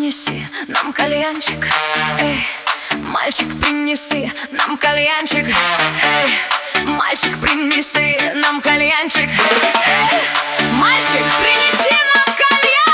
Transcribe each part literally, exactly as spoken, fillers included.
принеси нам кальянчик. Эй, мальчик, принеси нам кальянчик. Эй, мальчик, принеси нам кальянчик. Эй, мальчик, принеси нам кальянчик.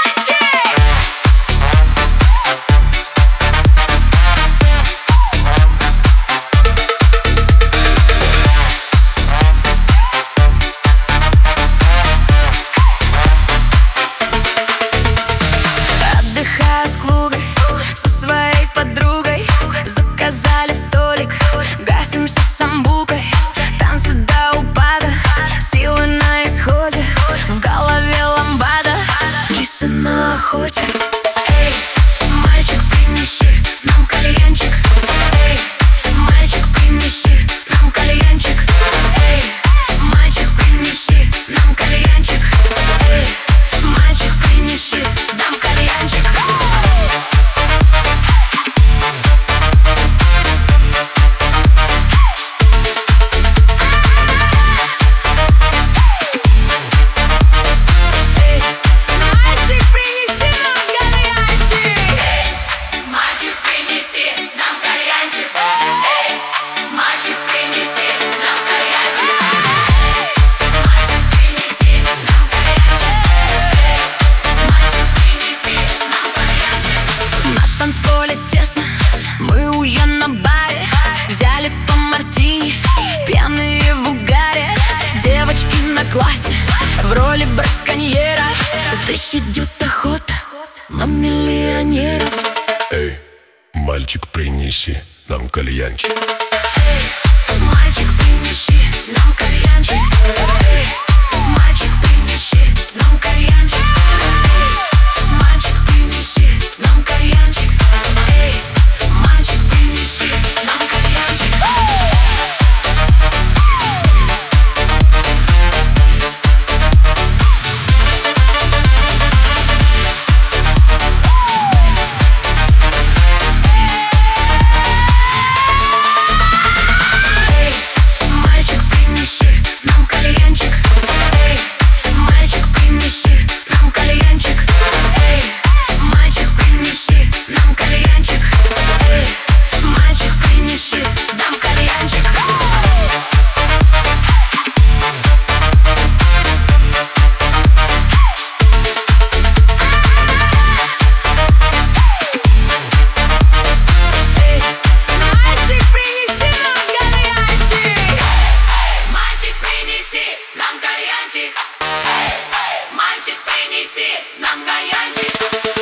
Отдыхаю с клубой со своей подругой. Заказали столик, гасимся самбукой. Танцы до упада, силы на исходе. В голове ламбада, кисы на охоте. Эй, мальчик, принеси нам кальянчик. Эй, мальчик, принеси нам кальянчик. Эй, мальчик, принеси нам кальянчик. Эй, мальчик, принеси нам кальянчик. Танцполе тесно, мы уже на баре. Взяли по мартини, пьяные в угаре. Девочки на классе в роли браконьера. Здесь идет охота на миллионеров. Эй, мальчик, принеси нам кальянчик. Эй, мальчик, принеси нам кальянчик. Эй, мальчик, принеси нам кальянчик. Эй, мальчик, принеси нам кальянчик. Эй, мальчик, принеси нам кальянчик. Мальчик, принеси нам кальянчик.